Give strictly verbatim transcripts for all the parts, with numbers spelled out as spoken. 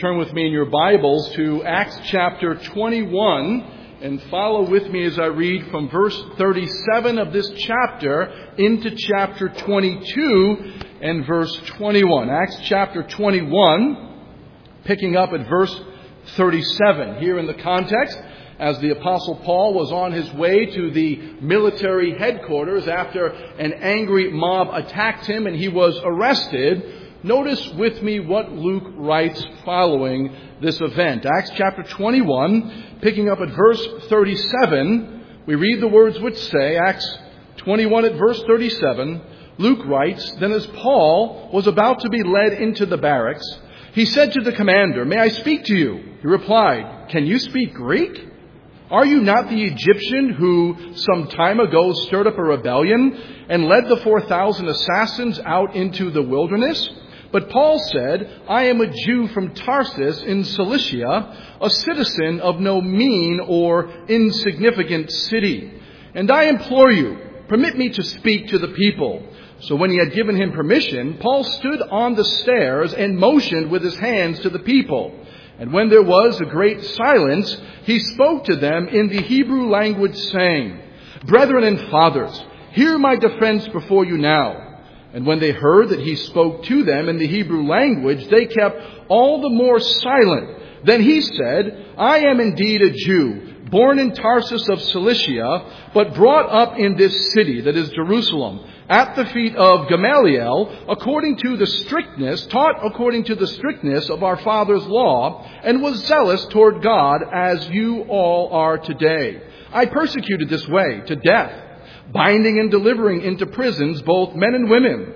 Turn with me in your Bibles to Acts chapter twenty-one and follow with me as I read from verse thirty-seven of this chapter into chapter twenty-two and verse twenty-one. Acts chapter twenty-one, picking up at verse thirty-seven. Here in the context, as the Apostle Paul was on his way to the military headquarters after an angry mob attacked him and he was arrested. Notice with me what Luke writes following this event. Acts chapter twenty-one, picking up at verse thirty-seven, we read the words which say, Acts twenty-one at verse thirty-seven, Luke writes, "Then as Paul was about to be led into the barracks, he said to the commander, 'May I speak to you?' He replied, 'Can you speak Greek? Are you not the Egyptian who some time ago stirred up a rebellion and led the four thousand assassins out into the wilderness?' But Paul said, 'I am a Jew from Tarsus in Cilicia, a citizen of no mean or insignificant city. And I implore you, permit me to speak to the people.' So when he had given him permission, Paul stood on the stairs and motioned with his hands to the people. And when there was a great silence, he spoke to them in the Hebrew language, saying, 'Brethren and fathers, hear my defense before you now.' And when they heard that he spoke to them in the Hebrew language, they kept all the more silent. Then he said, 'I am indeed a Jew, born in Tarsus of Cilicia, but brought up in this city, that is Jerusalem, at the feet of Gamaliel, according to the strictness, taught according to the strictness of our father's law, and was zealous toward God as you all are today. I persecuted this way to death, binding and delivering into prisons both men and women,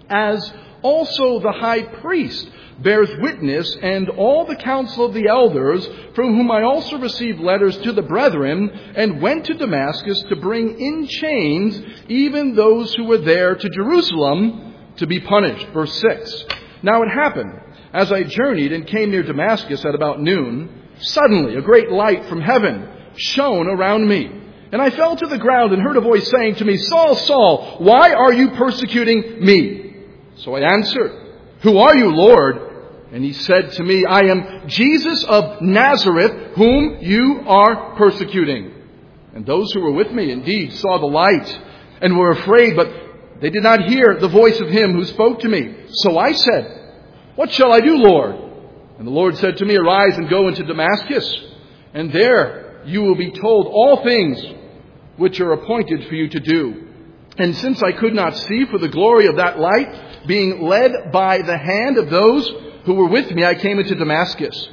as also the high priest bears witness, and all the council of the elders, from whom I also received letters to the brethren, and went to Damascus to bring in chains even those who were there to Jerusalem to be punished.'" Verse six. "Now it happened, as I journeyed and came near Damascus at about noon, suddenly a great light from heaven shone around me. And I fell to the ground and heard a voice saying to me, 'Saul, Saul, why are you persecuting me?' So I answered, 'Who are you, Lord?' And he said to me, 'I am Jesus of Nazareth, whom you are persecuting.' And those who were with me indeed saw the light and were afraid, but they did not hear the voice of him who spoke to me. So I said, 'What shall I do, Lord?' And the Lord said to me, 'Arise and go into Damascus, and there you will be told all things which are appointed for you to do.' And since I could not see for the glory of that light, being led by the hand of those who were with me, I came into Damascus.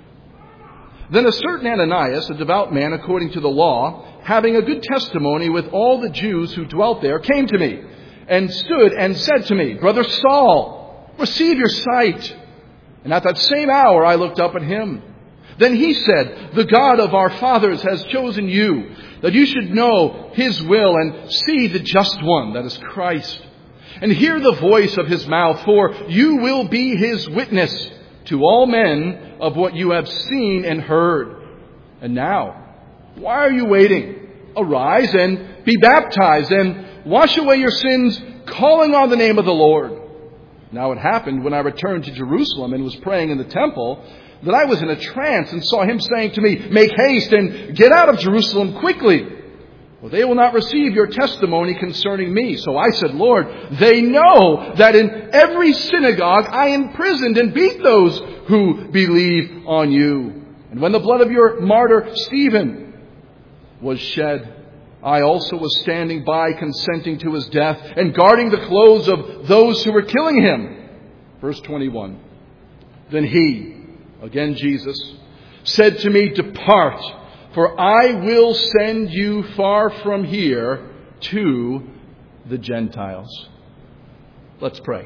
Then a certain Ananias, a devout man according to the law, having a good testimony with all the Jews who dwelt there, came to me and stood and said to me, 'Brother Saul, receive your sight.' And at that same hour I looked up at him. Then he said, 'The God of our fathers has chosen you, that you should know his will and see the just one, that is Christ, and hear the voice of his mouth, for you will be his witness to all men of what you have seen and heard. And now, why are you waiting? Arise and be baptized and wash away your sins, calling on the name of the Lord.' Now it happened when I returned to Jerusalem and was praying in the temple, that I was in a trance and saw him saying to me, 'Make haste and get out of Jerusalem quickly, for they will not receive your testimony concerning me.' So I said, 'Lord, they know that in every synagogue I imprisoned and beat those who believe on you. And when the blood of your martyr Stephen was shed, I also was standing by, consenting to his death and guarding the clothes of those who were killing him.'" Verse twenty-one. "Then he," again Jesus, "said to me, 'Depart, for I will send you far from here to the Gentiles.'" Let's pray.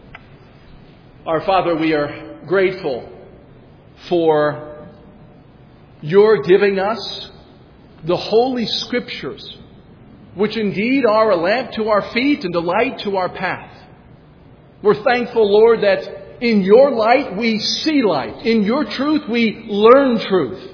Our Father, we are grateful for your giving us the Holy Scriptures, which indeed are a lamp to our feet and a light to our path. We're thankful, Lord, that in your light we see light. In your truth we learn truth.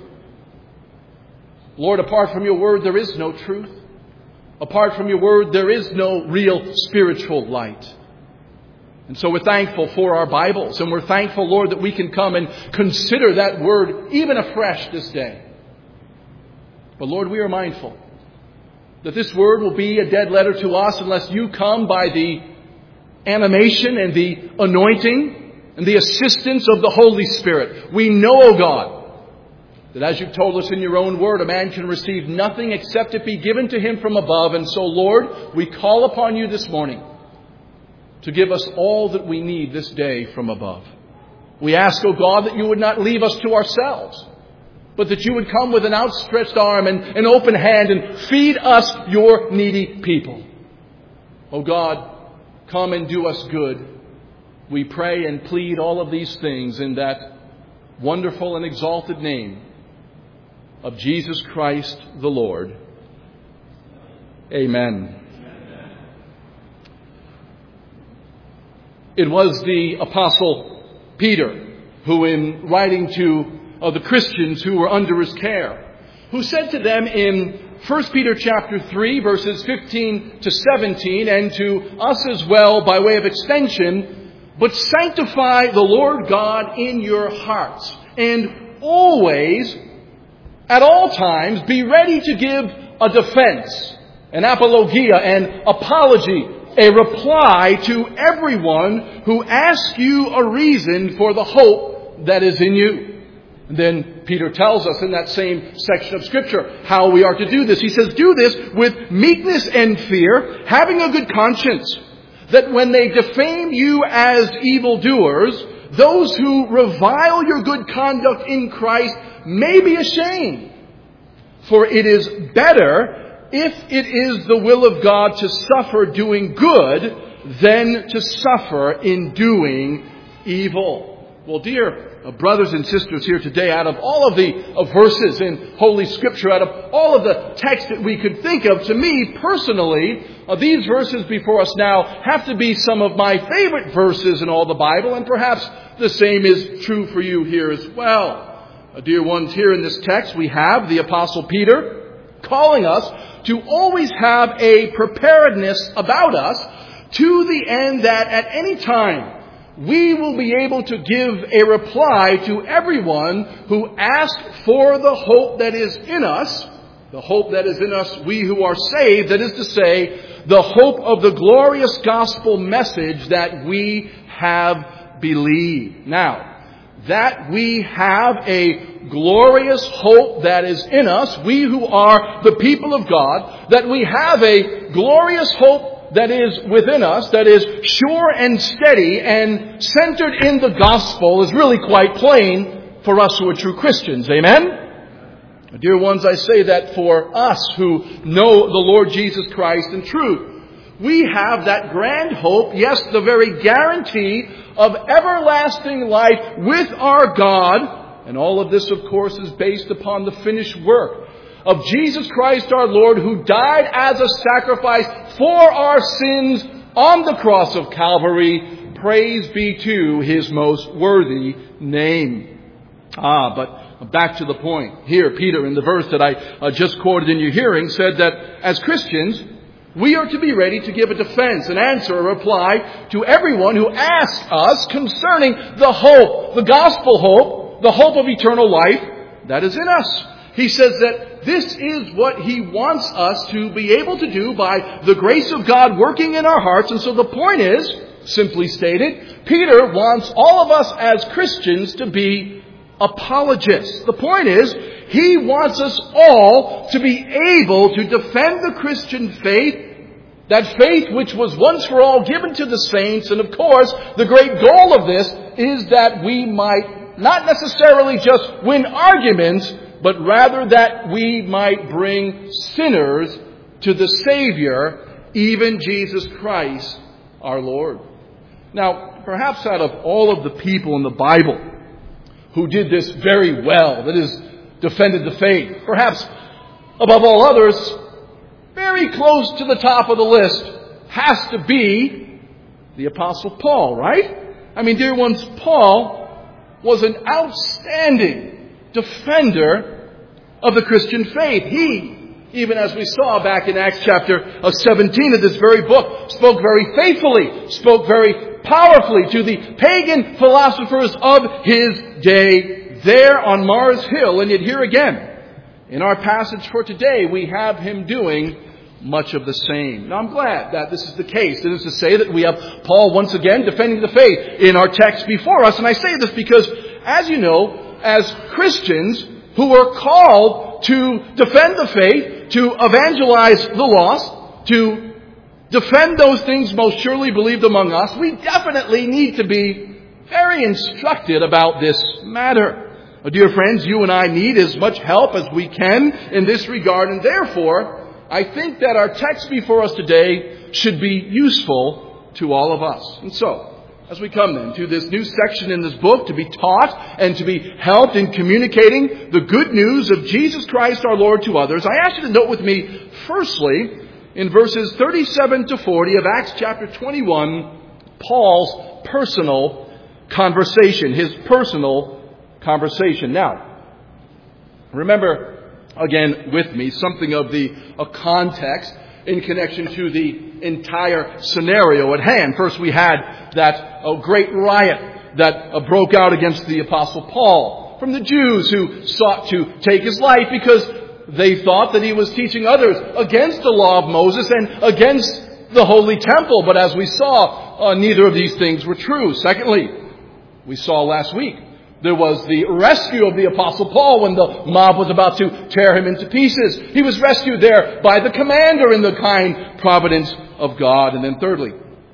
Lord, apart from your word there is no truth. Apart from your word there is no real spiritual light. And so we're thankful for our Bibles, and we're thankful, Lord, that we can come and consider that Word even afresh this day. But Lord, we are mindful that this Word will be a dead letter to us unless you come by the animation and the anointing and the assistance of the Holy Spirit. We know, O God, that as you've told us in your own word, a man can receive nothing except it be given to him from above. And so, Lord, we call upon you this morning to give us all that we need this day from above. We ask, O God, that you would not leave us to ourselves, but that you would come with an outstretched arm and an open hand and feed us, your needy people. O God, come and do us good. We pray and plead all of these things in that wonderful and exalted name of Jesus Christ the Lord. Amen. It was the Apostle Peter who, in writing to uh, the Christians who were under his care, who said to them in First Peter chapter three, verses fifteen to seventeen, and to us as well by way of extension, but sanctify the Lord God in your hearts, and always, at all times, be ready to give a defense, an apologia, an apology, a reply to everyone who asks you a reason for the hope that is in you. And then Peter tells us in that same section of Scripture how we are to do this. He says, do this with meekness and fear, having a good conscience, that when they defame you as evildoers, those who revile your good conduct in Christ may be ashamed. For it is better, if it is the will of God to suffer doing good, than to suffer in doing evil. Well, dear brothers and sisters here today, out of all of the uh, verses in Holy Scripture, out of all of the text that we could think of, to me personally, uh, these verses before us now have to be some of my favorite verses in all the Bible, and perhaps the same is true for you here as well. Uh, dear ones, here in this text we have the Apostle Peter calling us to always have a preparedness about us to the end that at any time we will be able to give a reply to everyone who asks for the hope that is in us, the hope that is in us, we who are saved, that is to say, the hope of the glorious gospel message that we have believed. Now, that we have a glorious hope that is in us, we who are the people of God, that we have a glorious hope that is within us, that is sure and steady and centered in the gospel, is really quite plain for us who are true Christians. Amen? Dear ones, I say that for us who know the Lord Jesus Christ in truth, we have that grand hope, yes, the very guarantee of everlasting life with our God. And all of this, of course, is based upon the finished work of Jesus Christ our Lord, who died as a sacrifice for our sins on the cross of Calvary. Praise be to his most worthy name. Ah, but back to the point. Here, Peter, in the verse that I uh, just quoted in your hearing, said that as Christians, we are to be ready to give a defense, an answer, a reply to everyone who asks us concerning the hope, the gospel hope, the hope of eternal life that is in us. He says that this is what he wants us to be able to do by the grace of God working in our hearts. And so the point is, simply stated, Peter wants all of us as Christians to be apologists. The point is, he wants us all to be able to defend the Christian faith, that faith which was once for all given to the saints. And of course, the great goal of this is that we might not necessarily just win arguments, but rather that we might bring sinners to the Savior, even Jesus Christ, our Lord. Now, perhaps out of all of the people in the Bible who did this very well, that is, defended the faith, perhaps above all others, very close to the top of the list has to be the Apostle Paul, right? I mean, dear ones, Paul was an outstanding defender of the Christian faith. He, even as we saw back in Acts chapter seventeen of this very book, spoke very faithfully, spoke very powerfully to the pagan philosophers of his day there on Mars Hill. And yet here again, in our passage for today, we have him doing much of the same. Now I'm glad that this is the case. It is to say that we have Paul once again defending the faith in our text before us. And I say this because, as you know, as Christians who are called to defend the faith, to evangelize the lost, to defend those things most surely believed among us, we definitely need to be very instructed about this matter. Well, dear friends, you and I need as much help as we can in this regard, and therefore, I think that our text before us today should be useful to all of us. And so, as we come then to this new section in this book to be taught and to be helped in communicating the good news of Jesus Christ our Lord to others, I ask you to note with me, firstly, in verses thirty-seven to forty of Acts chapter twenty-one, Paul's personal conversation, his personal conversation. Now, remember again with me something of the a context in connection to the entire scenario at hand. First, we had that uh, great riot that uh, broke out against the Apostle Paul from the Jews who sought to take his life because they thought that he was teaching others against the law of Moses and against the Holy Temple. But as we saw, uh, neither of these things were true. Secondly, we saw last week, there was the rescue of the Apostle Paul when the mob was about to tear him into pieces. He was rescued there by the commander in the kind providence of God. And then thirdly,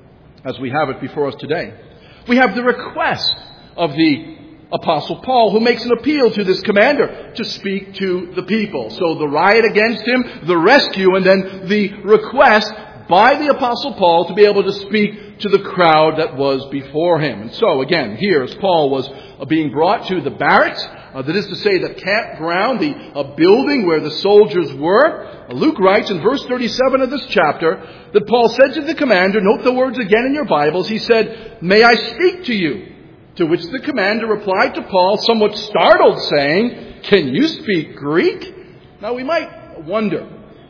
as we have it before us today, we have the request of the Apostle Paul, who makes an appeal to this commander to speak to the people. So the riot against him, the rescue, and then the request by the Apostle Paul to be able to speak to the crowd that was before him. And so again, here as Paul was uh, being brought to the barracks, uh, that is to say the campground, the uh, building where the soldiers were, uh, Luke writes in verse thirty-seven of this chapter that Paul said to the commander, note the words again in your Bibles, he said, "May I speak to you?" To which the commander replied to Paul, somewhat startled, saying, "Can you speak Greek?" Now we might wonder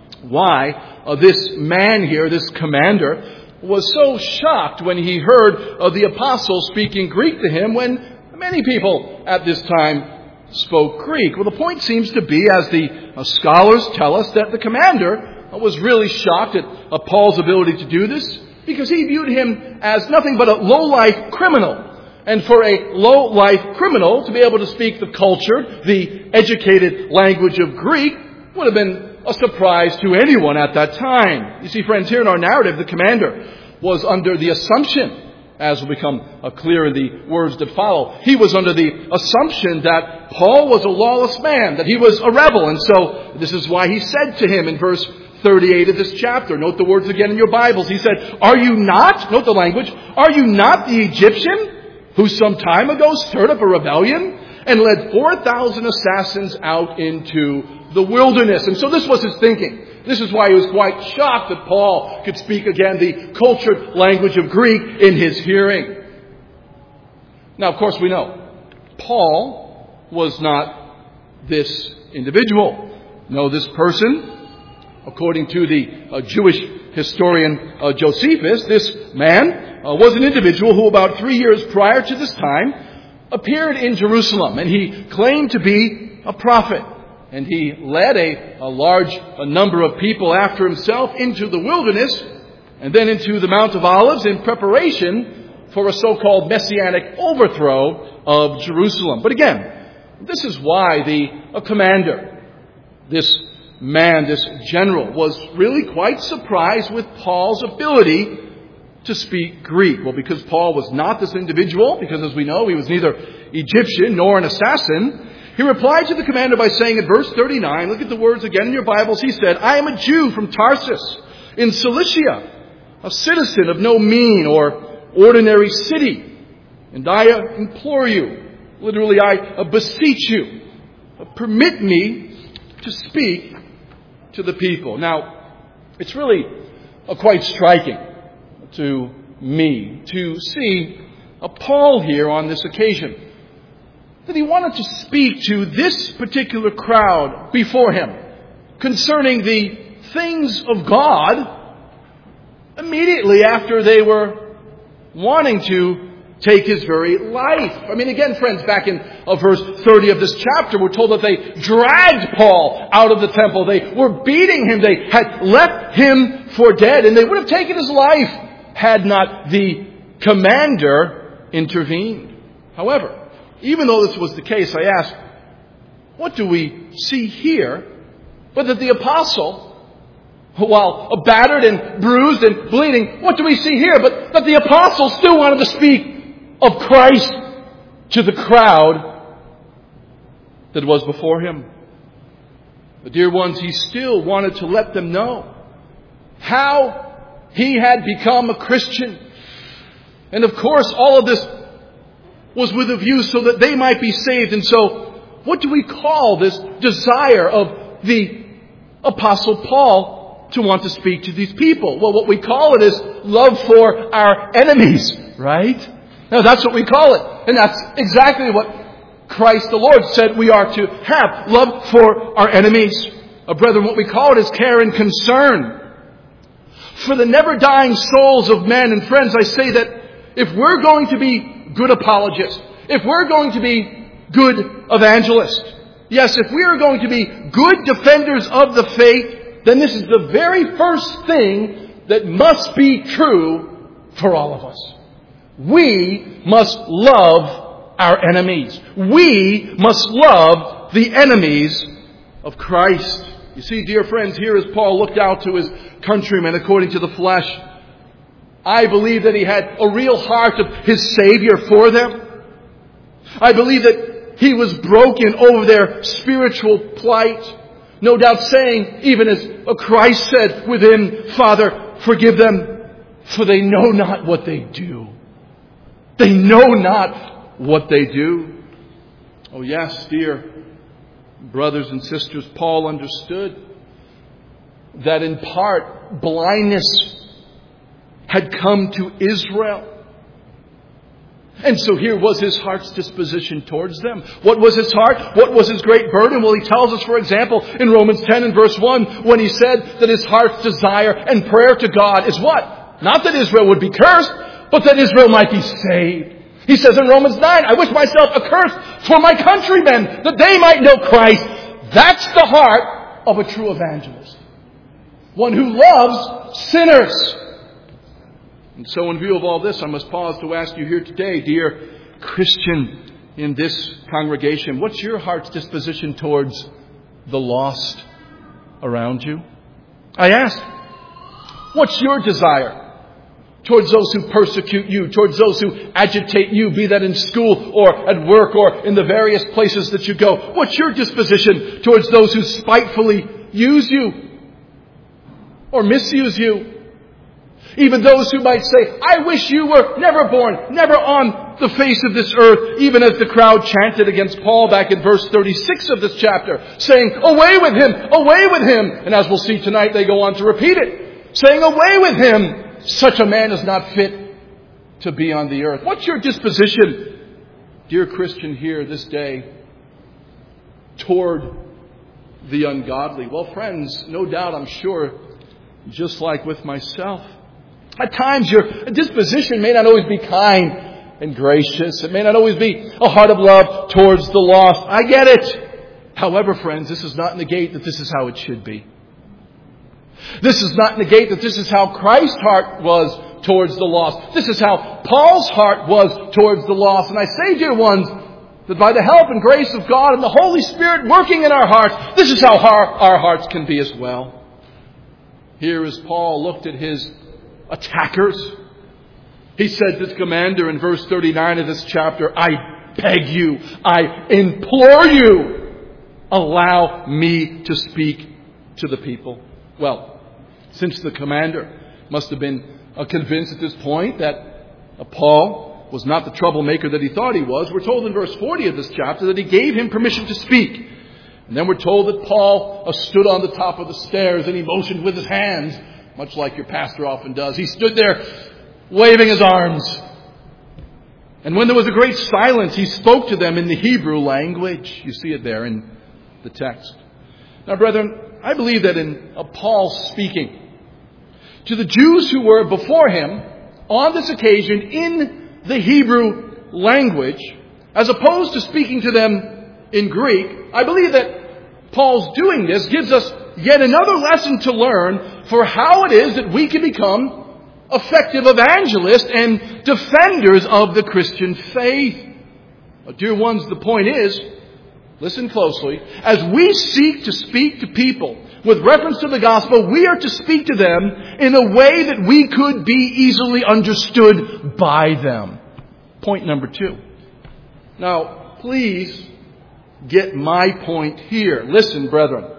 why uh, this man here, this commander, was so shocked when he heard uh, the apostle speaking Greek to him when many people at this time spoke Greek. Well, the point seems to be, as the uh, scholars tell us, that the commander uh, was really shocked at uh, Paul's ability to do this because he viewed him as nothing but a low-life criminal. And for a low-life criminal to be able to speak the cultured, the educated language of Greek would have been a surprise to anyone at that time. You see, friends, here in our narrative, the commander was under the assumption, as will become clear in the words that follow, he was under the assumption that Paul was a lawless man, that he was a rebel. And so this is why he said to him in verse thirty-eight of this chapter, note the words again in your Bibles, he said, "Are you not," note the language, "are you not the Egyptian who some time ago stirred up a rebellion and led four thousand assassins out into the wilderness?" And so this was his thinking. This is why he was quite shocked that Paul could speak again the cultured language of Greek in his hearing. Now, of course, we know Paul was not this individual. No, this person, according to the uh, Jewish historian uh, Josephus, this man uh, was an individual who about three years prior to this time appeared in Jerusalem, and he claimed to be a prophet. And he led a, a large a number of people after himself into the wilderness and then into the Mount of Olives in preparation for a so-called messianic overthrow of Jerusalem. But again, this is why the a commander, this man, this general, was really quite surprised with Paul's ability to speak Greek. Well, because Paul was not this individual, because as we know, he was neither Egyptian nor an assassin, he replied to the commander by saying in verse thirty-nine, look at the words again in your Bibles, he said, "I am a Jew from Tarsus in Cilicia, a citizen of no mean or ordinary city. And I implore you, literally I beseech you, permit me to speak to the people." Now, it's really uh, quite striking to me to see uh, Paul here on this occasion, that he wanted to speak to this particular crowd before him concerning the things of God immediately after they were wanting to take his very life. I mean, again, friends, back in uh, verse thirty of this chapter, we're told that they dragged Paul out of the temple. They were beating him. They had left him for dead, and they would have taken his life had not the commander intervened. However, even though this was the case, I ask, what do we see here but that the apostle, while battered and bruised and bleeding, what do we see here but that the apostle still wanted to speak of Christ to the crowd that was before him? The dear ones, he still wanted to let them know how he had become a Christian. And of course, all of this was with a view so that they might be saved. And so, what do we call this desire of the Apostle Paul to want to speak to these people? Well, what we call it is love for our enemies, right? Now, that's what we call it. And that's exactly what Christ the Lord said we are to have. Love for our enemies. Uh, brethren, what we call it is care and concern for the never-dying souls of men. And friends, I say that if we're going to be good apologists, if we're going to be good evangelists, yes, if we are going to be good defenders of the faith, then this is the very first thing that must be true for all of us. We must love our enemies. We must love the enemies of Christ. You see, dear friends, here as Paul looked out to his countrymen according to the flesh, I believe that he had a real heart of his Savior for them. I believe that he was broken over their spiritual plight. No doubt saying, even as Christ said within, Father, forgive them, for they know not what they do. They know not what they do. Oh yes, dear brothers and sisters, Paul understood that in part blindness had come to Israel. And so here was his heart's disposition towards them. What was his heart? What was his great burden? Well, he tells us, for example, in Romans ten and verse one, when he said that his heart's desire and prayer to God is what? Not that Israel would be cursed, but that Israel might be saved. He says in Romans nine, I wish myself accursed for my countrymen, that they might know Christ. That's the heart of a true evangelist. One who loves sinners. And so in view of all this, I must pause to ask you here today, dear Christian in this congregation, what's your heart's disposition towards the lost around you? I ask, what's your desire towards those who persecute you, towards those who agitate you, be that in school or at work or in the various places that you go? What's your disposition towards those who spitefully use you or misuse you? Even those who might say, I wish you were never born, never on the face of this earth, even as the crowd chanted against Paul back in verse thirty-six of this chapter, saying, away with him, away with him. And as we'll see tonight, they go on to repeat it, saying, away with him. Such a man is not fit to be on the earth. What's your disposition, dear Christian, here this day toward the ungodly? Well, friends, no doubt, I'm sure, just like with myself, at times your disposition may not always be kind and gracious. It may not always be a heart of love towards the lost. I get it. However, friends, this does not negate that this is how it should be. This does not negate that this is how Christ's heart was towards the lost. This is how Paul's heart was towards the lost. And I say, dear ones, that by the help and grace of God and the Holy Spirit working in our hearts, this is how our, our hearts can be as well. Here as Paul looked at his attackers, he said to the commander in verse thirty-nine of this chapter, I beg you, I implore you, allow me to speak to the people. Well, since the commander must have been uh, convinced at this point that uh, Paul was not the troublemaker that he thought he was, we're told in verse forty of this chapter that he gave him permission to speak. And then we're told that Paul uh, stood on the top of the stairs and he motioned with his hands, much like your pastor often does. He stood there waving his arms. And when there was a great silence, he spoke to them in the Hebrew language. You see it there in the text. Now, brethren, I believe that in uh, Paul speaking to the Jews who were before him on this occasion in the Hebrew language, as opposed to speaking to them in Greek. I believe that Paul's doing this gives us yet another lesson to learn for how it is that we can become effective evangelists and defenders of the Christian faith. Well, dear ones, the point is, listen closely, as we seek to speak to people with reference to the gospel, we are to speak to them in a way that we could be easily understood by them. Point number two. Now, please get my point here. Listen, brethren.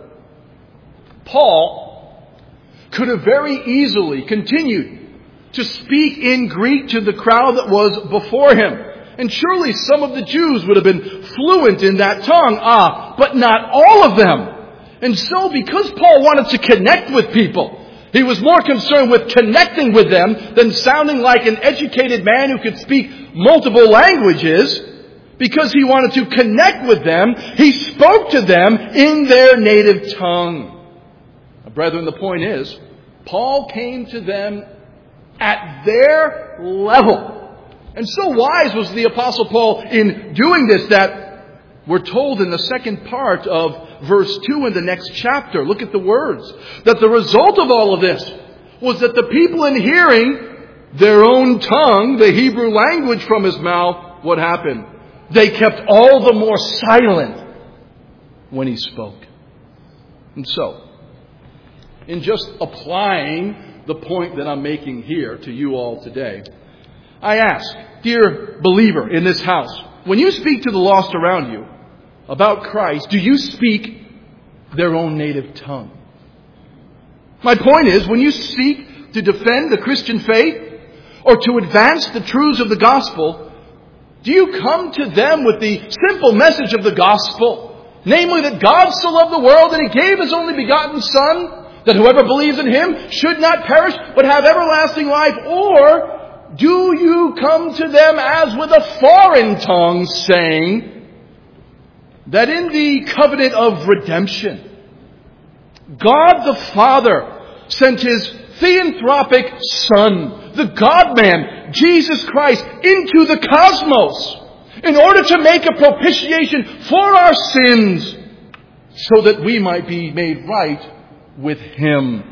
Paul could have very easily continued to speak in Greek to the crowd that was before him. And surely some of the Jews would have been fluent in that tongue. Ah, but not all of them. And so because Paul wanted to connect with people, he was more concerned with connecting with them than sounding like an educated man who could speak multiple languages. Because he wanted to connect with them, he spoke to them in their native tongue. Now, brethren, the point is, Paul came to them at their level. And so wise was the Apostle Paul in doing this that we're told in the second part of verse two in the next chapter. Look at the words. That the result of all of this was that the people, in hearing their own tongue, the Hebrew language, from his mouth, what happened? They kept all the more silent when he spoke. And so, in just applying the point that I'm making here to you all today, I ask, dear believer in this house, when you speak to the lost around you about Christ, do you speak their own native tongue? My point is, when you seek to defend the Christian faith or to advance the truths of the gospel, do you come to them with the simple message of the gospel? Namely, that God so loved the world that He gave His only begotten Son, that whoever believes in Him should not perish but have everlasting life? Or do you come to them as with a foreign tongue, saying that in the covenant of redemption, God the Father sent His theanthropic Son, the God-man, Jesus Christ, into the cosmos in order to make a propitiation for our sins so that we might be made right with Him.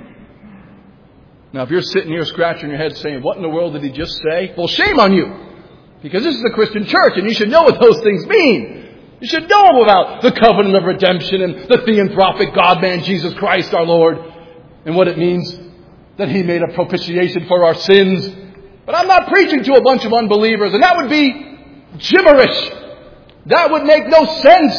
Now, if you're sitting here scratching your head saying, what in the world did he just say? Well, shame on you. Because this is a Christian church and you should know what those things mean. You should know about the covenant of redemption and the theanthropic God-man, Jesus Christ our Lord, and what it means that He made a propitiation for our sins. But I'm not preaching to a bunch of unbelievers, and that would be gibberish. That would make no sense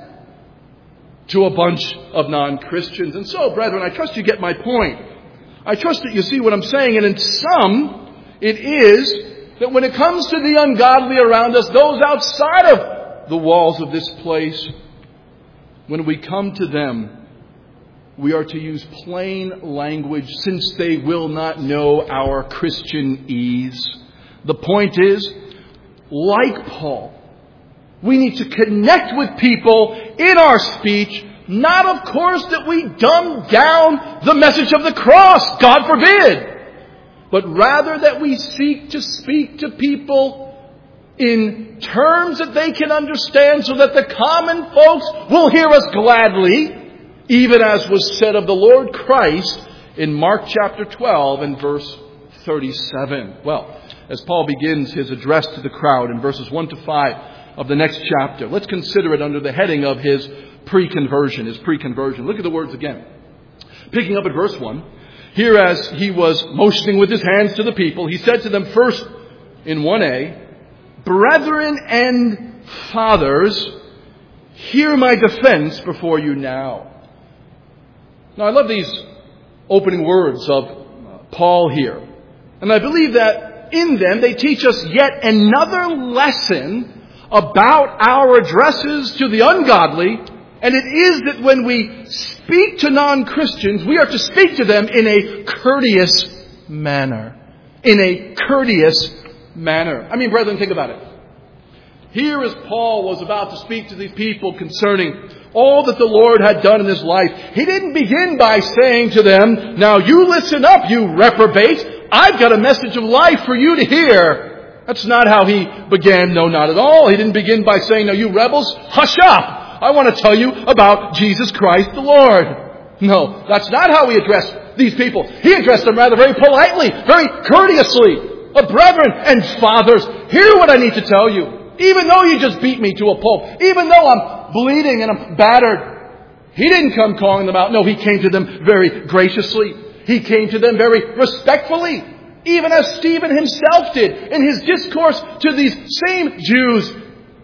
to a bunch of non-Christians. And so, brethren, I trust you get my point. I trust that you see what I'm saying. And in sum, it is that when it comes to the ungodly around us, those outside of the walls of this place, when we come to them, we are to use plain language, since they will not know our Christian ease. The point is, like Paul, we need to connect with people in our speech, not of course that we dumb down the message of the cross, God forbid, but rather that we seek to speak to people in terms that they can understand, so that the common folks will hear us gladly, even as was said of the Lord Christ in Mark chapter twelve and verse thirty-seven. Well, as Paul begins his address to the crowd in verses one to five of the next chapter, let's consider it under the heading of his pre-conversion, his pre-conversion. Look at the words again. Picking up at verse one, here as he was motioning with his hands to the people, he said to them first in one A, "Brethren and fathers, hear my defense before you now." Now, I love these opening words of Paul here. And I believe that in them they teach us yet another lesson about our addresses to the ungodly. And it is that when we speak to non-Christians, we are to speak to them in a courteous manner. In a courteous manner. I mean, brethren, think about it. Here as Paul was about to speak to these people concerning all that the Lord had done in his life, he didn't begin by saying to them, "Now you listen up, you reprobates. I've got a message of life for you to hear. That's not how he began. No, not at all. He didn't begin by saying, now you rebels, hush up. I want to tell you about Jesus Christ the Lord. No, that's not how he addressed these people. He addressed them rather very politely, very courteously. Oh, brethren and fathers, hear what I need to tell you. Even though you just beat me to a pulp, even though I'm bleeding and I'm battered, he didn't come calling them out. No, he came to them very graciously. He came to them very respectfully, even as Stephen himself did in his discourse to these same Jews.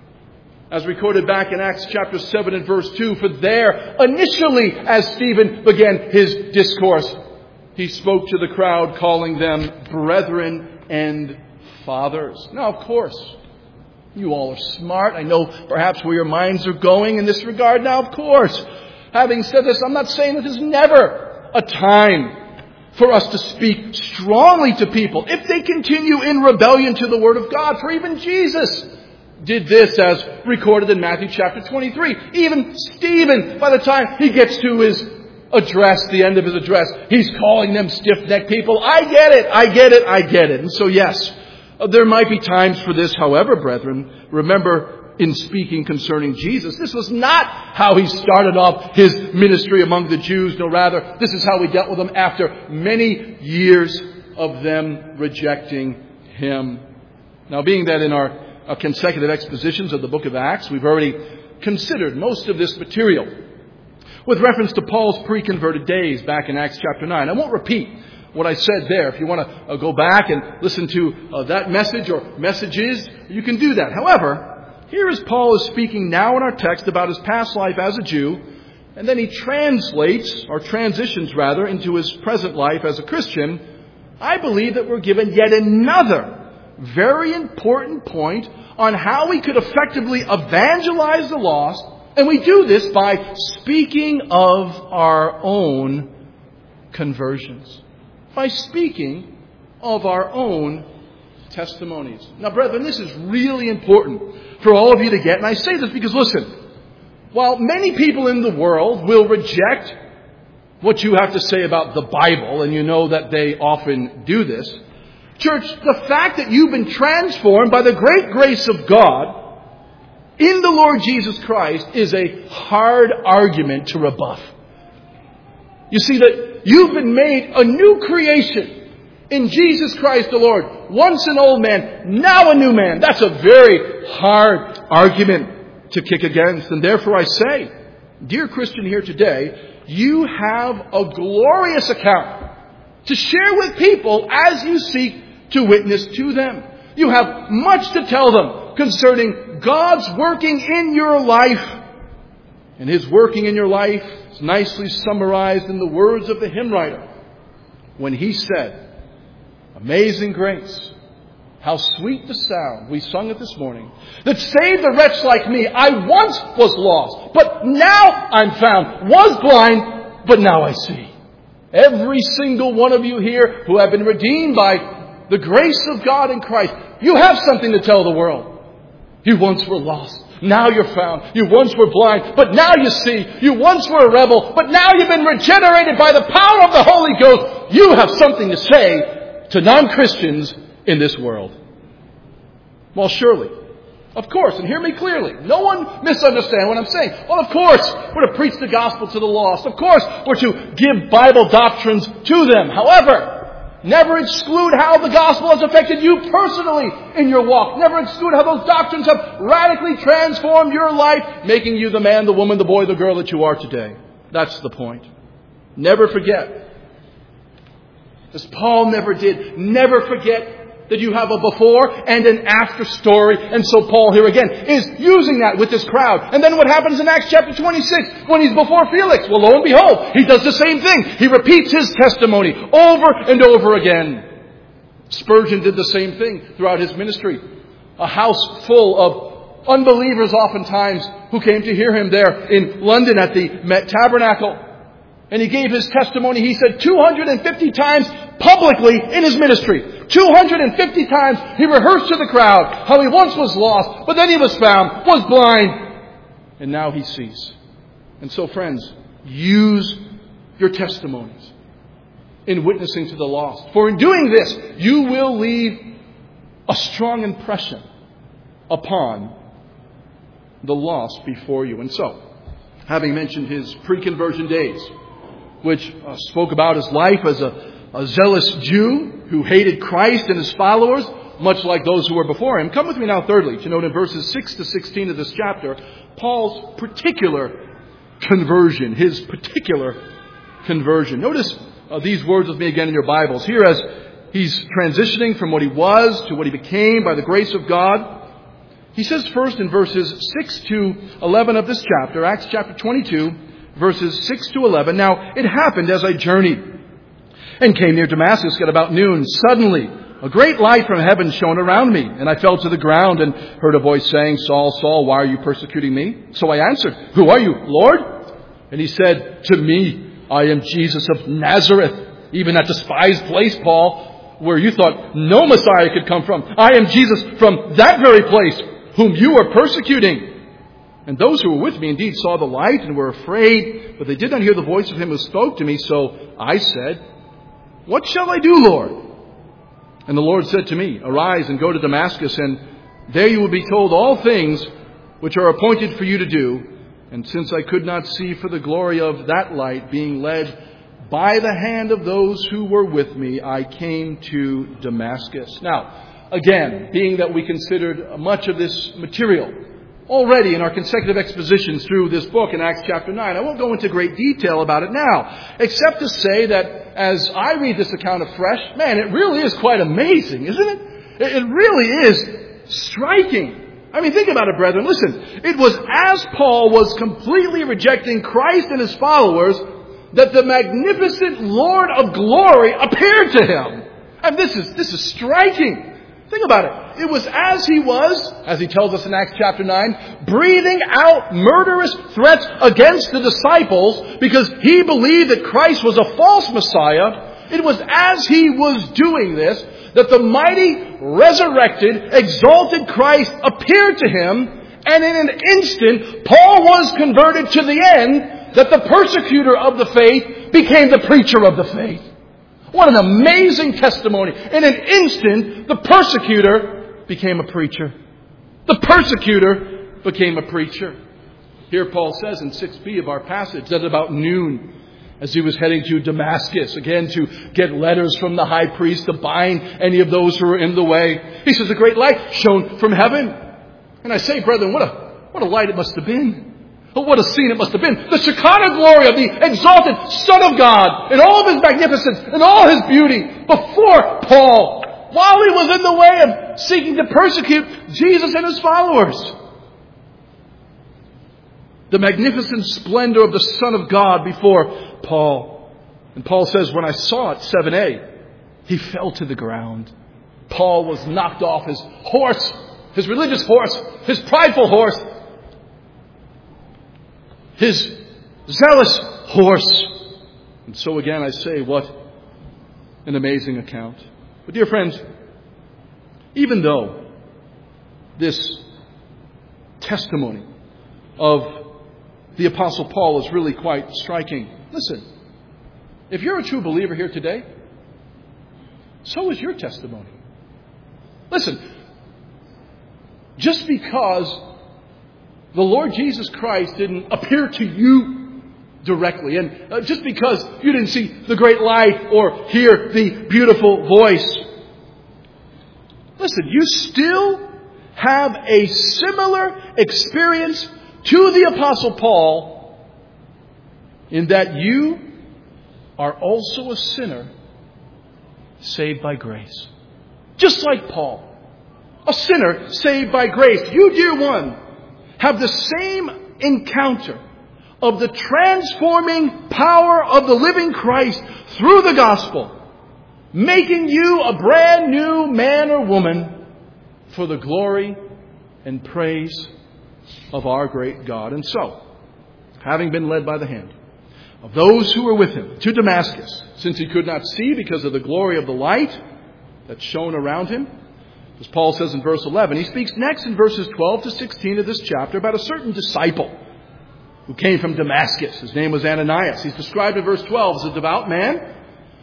As recorded back in Acts chapter seven and verse two, for there, initially as Stephen began his discourse, he spoke to the crowd calling them brethren and fathers. Now, of course, you all are smart. I know perhaps where your minds are going in this regard. Now, of course, having said this, I'm not saying that there's never a time for us to speak strongly to people if they continue in rebellion to the Word of God. For even Jesus did this as recorded in Matthew chapter twenty-three. Even Stephen, by the time he gets to his address, the end of his address, he's calling them stiff-necked people. I get it, I get it, I get it. And so yes, there might be times for this. However, brethren, remember in speaking concerning Jesus, this was not how he started off his ministry among the Jews. No, rather, this is how we dealt with them after many years of them rejecting him. Now, being that in our, our consecutive expositions of the book of Acts, we've already considered most of this material with reference to Paul's pre-converted days back in Acts chapter nine. I won't repeat what I said there. If you want to uh, go back and listen to uh, that message or messages, you can do that. However, here as Paul is speaking now in our text about his past life as a Jew, and then he translates, or transitions rather, into his present life as a Christian, I believe that we're given yet another very important point on how we could effectively evangelize the lost. And we do this by speaking of our own conversions. By speaking of our own testimonies. Now, brethren, this is really important for all of you to get. And I say this because, listen, while many people in the world will reject what you have to say about the Bible, and you know that they often do this, church, the fact that you've been transformed by the great grace of God in the Lord Jesus Christ is a hard argument to rebuff. You see that you've been made a new creation in Jesus Christ the Lord. Once an old man, now a new man. That's a very hard argument to kick against. And therefore I say, dear Christian here today, you have a glorious account to share with people as you seek to witness to them. You have much to tell them concerning God's working in your life. And His working in your life is nicely summarized in the words of the hymn writer when he said, "Amazing grace, how sweet the sound," we sung it this morning, "that saved a wretch like me. I once was lost, but now I'm found. Was blind, but now I see." Every single one of you here who have been redeemed by the grace of God in Christ, you have something to tell the world. You once were lost. Now you're found. You once were blind, but now you see. You once were a rebel, but now you've been regenerated by the power of the Holy Ghost. You have something to say to non-Christians in this world. Well, surely, of course, and hear me clearly, no one misunderstand what I'm saying. Well, of course, we're to preach the gospel to the lost. Of course, we're to give Bible doctrines to them. However, never exclude how the gospel has affected you personally in your walk. Never exclude how those doctrines have radically transformed your life, making you the man, the woman, the boy, the girl that you are today. That's the point. Never forget, as Paul never did, never forget that you have a before and an after story. And so Paul here again is using that with this crowd. And then what happens in Acts chapter twenty-six when he's before Felix? Well, lo and behold, he does the same thing. He repeats his testimony over and over again. Spurgeon did the same thing throughout his ministry. A house full of unbelievers oftentimes who came to hear him there in London at the Met Tabernacle. And he gave his testimony, he said, two hundred fifty times publicly in his ministry. two hundred fifty times he rehearsed to the crowd how he once was lost, but then he was found, was blind, and now he sees. And so, friends, use your testimonies in witnessing to the lost. For in doing this, you will leave a strong impression upon the lost before you. And so, having mentioned his pre-conversion days, which uh, spoke about his life as a, a zealous Jew who hated Christ and his followers, much like those who were before him. Come with me now, thirdly, to note in verses six to sixteen of this chapter, Paul's particular conversion, his particular conversion. Notice uh, these words with me again in your Bibles. Here, as he's transitioning from what he was to what he became by the grace of God, he says first in verses six to eleven of this chapter, Acts chapter twenty-two, verses six to eleven, "Now it happened as I journeyed and came near Damascus at about noon. Suddenly a great light from heaven shone around me, and I fell to the ground and heard a voice saying, 'Saul, Saul, why are you persecuting me?' So I answered, 'Who are you, Lord?' And he said to me, 'I am Jesus of Nazareth, even that despised place, Paul, where you thought no Messiah could come from. I am Jesus from that very place, whom you are persecuting.' And those who were with me indeed saw the light and were afraid, but they did not hear the voice of him who spoke to me. So I said, 'What shall I do, Lord?' And the Lord said to me, 'Arise and go to Damascus, and there you will be told all things which are appointed for you to do.' And since I could not see for the glory of that light, being led by the hand of those who were with me, I came to Damascus." Now, again, being that we considered much of this material already in our consecutive expositions through this book in Acts chapter nine, I won't go into great detail about it now, except to say that as I read this account afresh, man, it really is quite amazing, isn't it? It really is striking. I mean, think about it, brethren. Listen, it was as Paul was completely rejecting Christ and his followers that the magnificent Lord of glory appeared to him. And this is, this is striking. Think about it. It was as he was, as he tells us in Acts chapter nine, breathing out murderous threats against the disciples because he believed that Christ was a false Messiah. It was as he was doing this that the mighty, resurrected, exalted Christ appeared to him, and in an instant, Paul was converted to the end that the persecutor of the faith became the preacher of the faith. What an amazing testimony. In an instant, the persecutor became a preacher. The persecutor became a preacher. Here Paul says in six b of our passage that about noon, as he was heading to Damascus, again to get letters from the high priest to bind any of those who were in the way, he says a great light shone from heaven. And I say, brethren, what a, what a light it must have been. Oh, what a scene it must have been. The Shekinah glory of the exalted Son of God in all of his magnificence and all his beauty before Paul, while he was in the way of seeking to persecute Jesus and his followers. The magnificent splendor of the Son of God before Paul. And Paul says, when I saw it, seven a, he fell to the ground. Paul was knocked off his horse, his religious horse, his prideful horse, his zealous horse. And so again I say, what an amazing account. But dear friends, even though this testimony of the Apostle Paul is really quite striking, listen, if you're a true believer here today, so is your testimony. Listen, just because the Lord Jesus Christ didn't appear to you directly, and uh, just because you didn't see the great light or hear the beautiful voice, listen, you still have a similar experience to the Apostle Paul in that you are also a sinner saved by grace. Just like Paul, a sinner saved by grace. You, dear one, have the same encounter of the transforming power of the living Christ through the gospel, making you a brand new man or woman for the glory and praise of our great God. And so, having been led by the hand of those who were with him to Damascus, since he could not see because of the glory of the light that shone around him, as Paul says in verse eleven, he speaks next in verses twelve to sixteen of this chapter about a certain disciple who came from Damascus. His name was Ananias. He's described in verse twelve as a devout man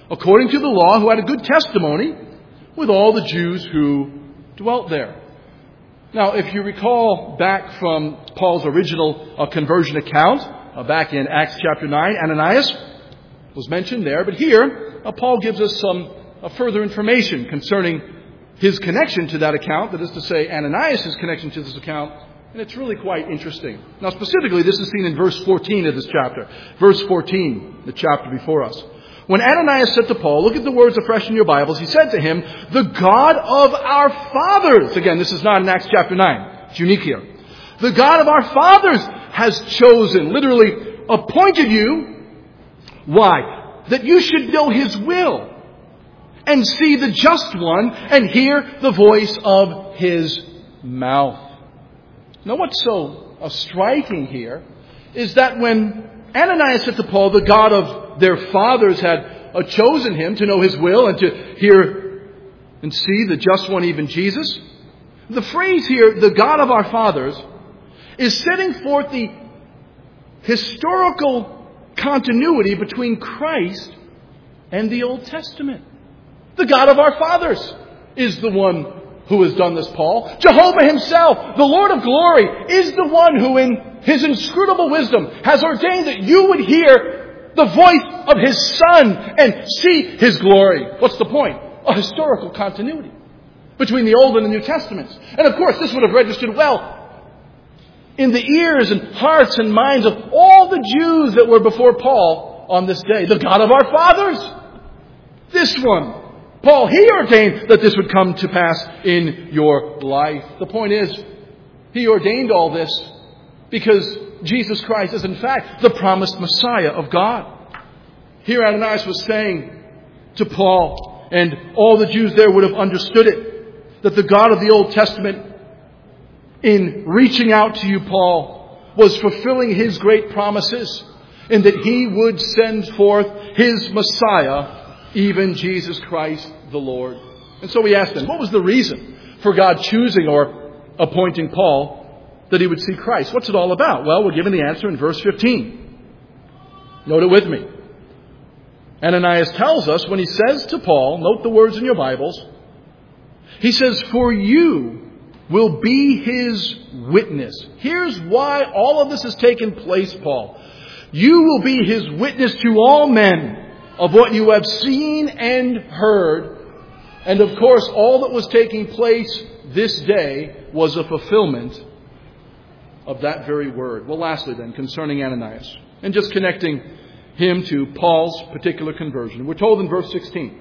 according to the law, who had a good testimony with all the Jews who dwelt there. Now, if you recall back from Paul's original uh, conversion account, uh, back in Acts chapter nine, Ananias was mentioned there. But here, uh, Paul gives us some uh, further information concerning his connection to that account. That is to say, Ananias' connection to this account. And it's really quite interesting. Now, specifically, this is seen in verse fourteen of this chapter. Verse fourteen, the chapter before us. When Ananias said to Paul, look at the words afresh in your Bibles, he said to him, the God of our fathers. Again, this is not in Acts chapter nine. It's unique here. The God of our fathers has chosen, literally appointed you. Why? That you should know His will and see the just one and hear the voice of His mouth. Now, what's so uh, striking here is that when Ananias said to Paul, the God of their fathers had uh, chosen him to know His will and to hear and see the just one, even Jesus. The phrase here, the God of our fathers, is setting forth the historical continuity between Christ and the Old Testament. The God of our fathers is the one who has done this, Paul. Jehovah Himself, the Lord of glory, is the one who in His inscrutable wisdom has ordained that you would hear the voice of His Son and see His glory. What's the point? A historical continuity between the Old and the New Testaments. And of course, this would have registered well in the ears and hearts and minds of all the Jews that were before Paul on this day. The God of our fathers. This one. Paul, He ordained that this would come to pass in your life. The point is, He ordained all this because Jesus Christ is in fact the promised Messiah of God. Here Ananias was saying to Paul, and all the Jews there would have understood it, that the God of the Old Testament, in reaching out to you, Paul, was fulfilling His great promises, and that He would send forth His Messiah, even Jesus Christ the Lord. And so we asked them, what was the reason for God choosing or appointing Paul that he would see Christ? What's it all about? Well, we're given the answer in verse fifteen. Note it with me. Ananias tells us when he says to Paul, note the words in your Bibles, he says, for you will be His witness. Here's why all of this has taken place, Paul. You will be His witness to all men of what you have seen and heard. And of course, all that was taking place this day was a fulfillment of that very word. Well, lastly then, concerning Ananias, and just connecting him to Paul's particular conversion. We're told in verse sixteen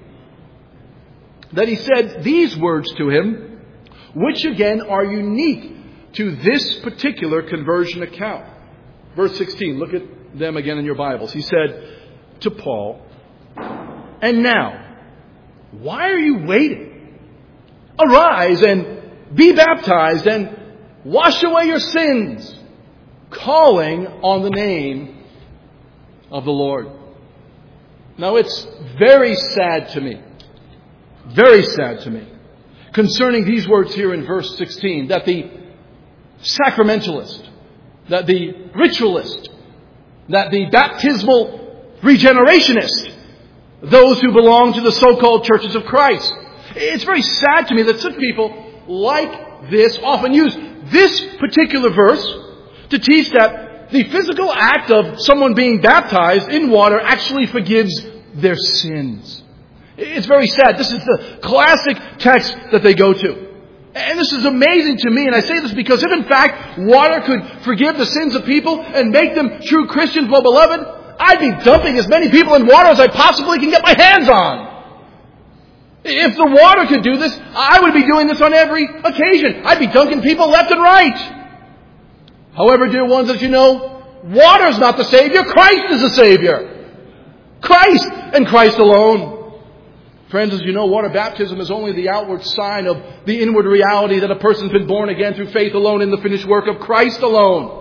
that he said these words to him, which again are unique to this particular conversion account. Verse sixteen, look at them again in your Bibles. He said to Paul, and now, why are you waiting? Arise and be baptized and wash away your sins, calling on the name of the Lord. Now, it's very sad to me, very sad to me, concerning these words here in verse sixteen, that the sacramentalist, that the ritualist, that the baptismal regenerationist, those who belong to the so-called churches of Christ. It's very sad to me that such people like this often use this particular verse to teach that the physical act of someone being baptized in water actually forgives their sins. It's very sad. This is the classic text that they go to. And this is amazing to me, and I say this because if in fact water could forgive the sins of people and make them true Christians, well beloved, I'd be dumping as many people in water as I possibly can get my hands on. If the water could do this, I would be doing this on every occasion. I'd be dunking people left and right. However, dear ones, as you know, water is not the Savior. Christ is the Savior. Christ and Christ alone. Friends, as you know, water baptism is only the outward sign of the inward reality that a person's been born again through faith alone in the finished work of Christ alone.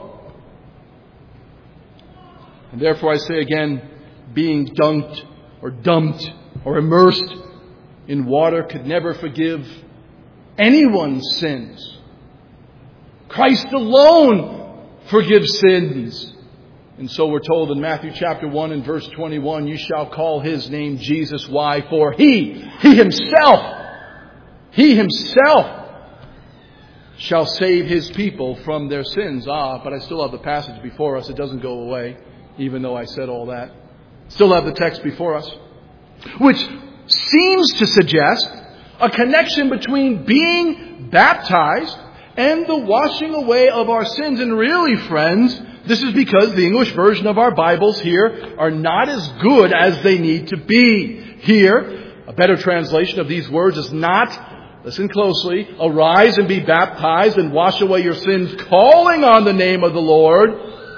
And therefore I say again, being dunked or dumped or immersed in water could never forgive anyone's sins. Christ alone forgives sins. And so we're told in Matthew chapter one and verse twenty-one, you shall call his name Jesus. Why? For he, he himself, he himself shall save his people from their sins. Ah, but I still have the passage before us. It doesn't go away, even though I said all that. Still have the text before us, which seems to suggest a connection between being baptized and the washing away of our sins. And really, friends, this is because the English version of our Bibles here are not as good as they need to be. Here, a better translation of these words is not, listen closely, arise and be baptized and wash away your sins, calling on the name of the Lord.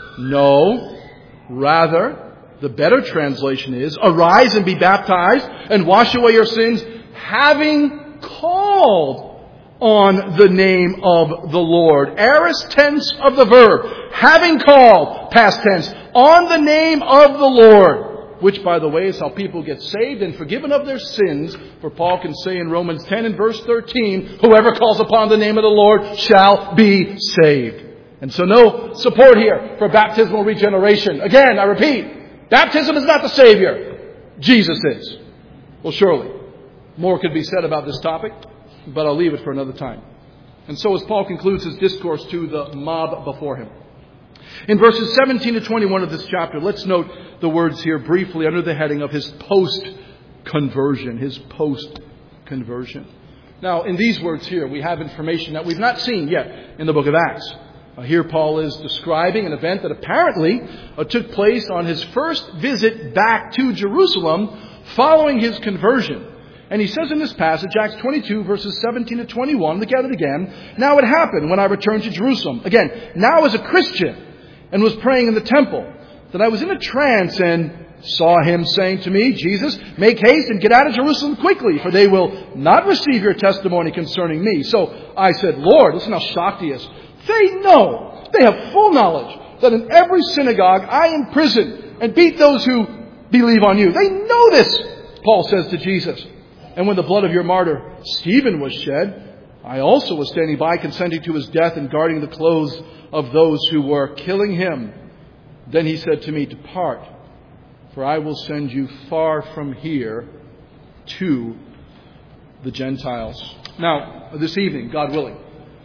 No, rather, the better translation is, arise and be baptized and wash away your sins, having called on the name of the Lord. Aorist tense of the verb. Having called, past tense, on the name of the Lord. Which, by the way, is how people get saved and forgiven of their sins. For Paul can say in Romans ten and verse thirteen, whoever calls upon the name of the Lord shall be saved. And so no support here for baptismal regeneration. Again, I repeat, baptism is not the Savior. Jesus is. Well, surely, more could be said about this topic, but I'll leave it for another time. And so as Paul concludes his discourse to the mob before him, in verses seventeen to twenty-one of this chapter, let's note the words here briefly under the heading of his post-conversion. His post-conversion. Now, in these words here, we have information that we've not seen yet in the book of Acts. Uh, here Paul is describing an event that apparently uh, took place on his first visit back to Jerusalem following his conversion. And he says in this passage, Acts twenty-two, verses seventeen to twenty-one, look at it again. Now it happened when I returned to Jerusalem, again, now as a Christian, and was praying in the temple, that I was in a trance and saw him saying to me, Jesus, make haste and get out of Jerusalem quickly, for they will not receive your testimony concerning me. So I said, Lord, listen how shocked he is. They know, they have full knowledge that in every synagogue I imprison and beat those who believe on you. They know this, Paul says to Jesus. And when the blood of your martyr Stephen was shed, I also was standing by, consenting to his death and guarding the clothes of those who were killing him. Then he said to me, depart, for I will send you far from here to the Gentiles. Now, this evening, God willing,